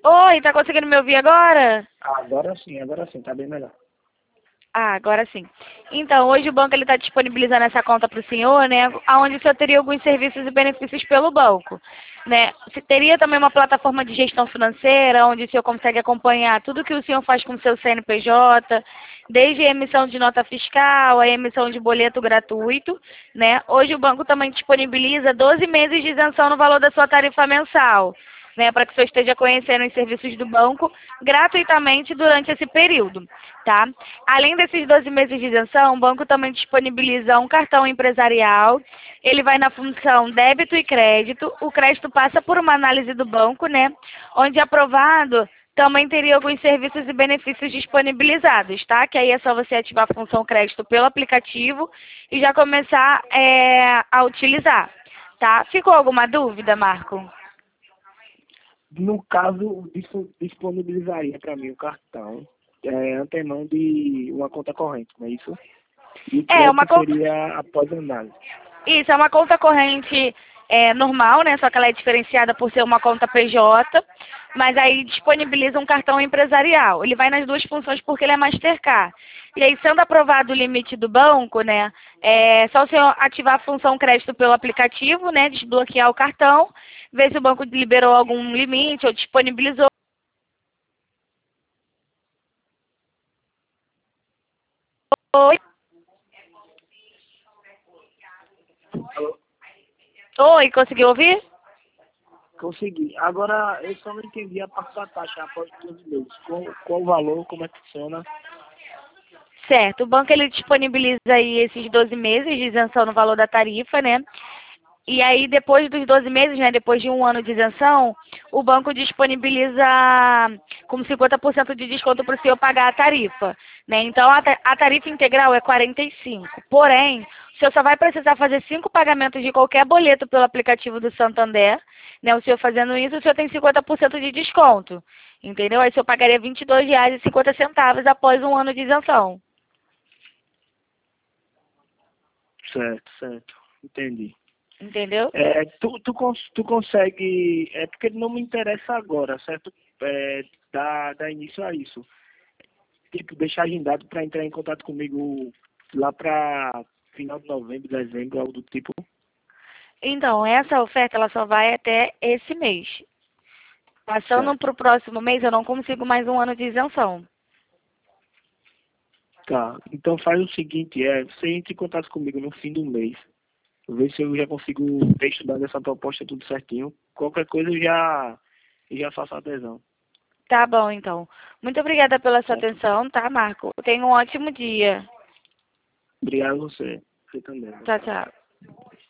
Oi, tá conseguindo me ouvir agora? Agora sim, tá bem melhor. Ah, agora sim. Então, hoje o banco está disponibilizando essa conta para o senhor, né? Onde o senhor teria alguns serviços e benefícios pelo banco, né? Você teria também uma plataforma de gestão financeira, onde o senhor consegue acompanhar tudo que o senhor faz com o seu CNPJ, desde a emissão de nota fiscal, a emissão de boleto gratuito, né? Hoje o banco também disponibiliza 12 meses de isenção no valor da sua tarifa mensal, né, para que o senhor esteja conhecendo os serviços do banco gratuitamente durante esse período, tá? Além desses 12 meses de isenção, o banco também disponibiliza um cartão empresarial. Ele vai na função débito e crédito. O crédito passa por uma análise do banco, né, onde aprovado também teria alguns serviços e benefícios disponibilizados, tá? Que aí é só você ativar a função crédito pelo aplicativo e já começar a utilizar, tá? Ficou alguma dúvida, Marco? No caso, disponibilizaria para mim o cartão, antemão de uma conta corrente, não é isso? E o É uma crédito conta. seria após a análise. Isso, é uma conta corrente normal, né? Só que ela é diferenciada por ser uma conta PJ, mas aí disponibiliza um cartão empresarial. Ele vai nas duas funções porque ele é Mastercard. E aí, sendo aprovado o limite do banco, né? É só o senhor ativar a função crédito pelo aplicativo, né? Desbloquear o cartão, ver se o banco liberou algum limite ou disponibilizou. Alô? Oi, conseguiu ouvir? Consegui. Agora, eu só não entendi a parte da taxa após 12 meses. Qual o valor, como é que funciona? Certo, o banco ele disponibiliza aí esses 12 meses de isenção no valor da tarifa, né? E aí, depois dos 12 meses, né, depois de um ano de isenção, o banco disponibiliza como 50% de desconto para o senhor pagar a tarifa, né? Então, a tarifa integral é 45. Porém, o senhor só vai precisar fazer 5 pagamentos de qualquer boleto pelo aplicativo do Santander, né? O senhor fazendo isso, o senhor tem 50% de desconto, entendeu? Aí o senhor pagaria R$ 22,50 após um ano de isenção, Certo, certo. Entendi. entendeu? Tu consegue. É porque não me interessa agora, certo? Dar início a isso. Tipo, deixar agendado para entrar em contato comigo lá para final de novembro, dezembro, algo do tipo. Então, essa oferta ela só vai até esse mês. Passando Certo. para o próximo mês, eu não consigo mais um ano de isenção. Tá. Então faz o seguinte, você entra em contato comigo no fim do mês. Ver se eu já consigo ter estudado essa proposta tudo certinho. Qualquer coisa eu já faço a adesão. Tá bom, então. Muito obrigada pela sua Certo? atenção, tá, Marco? Tenha um ótimo dia. Obrigado a você. Você também. Boa Tchau, tarde. tchau.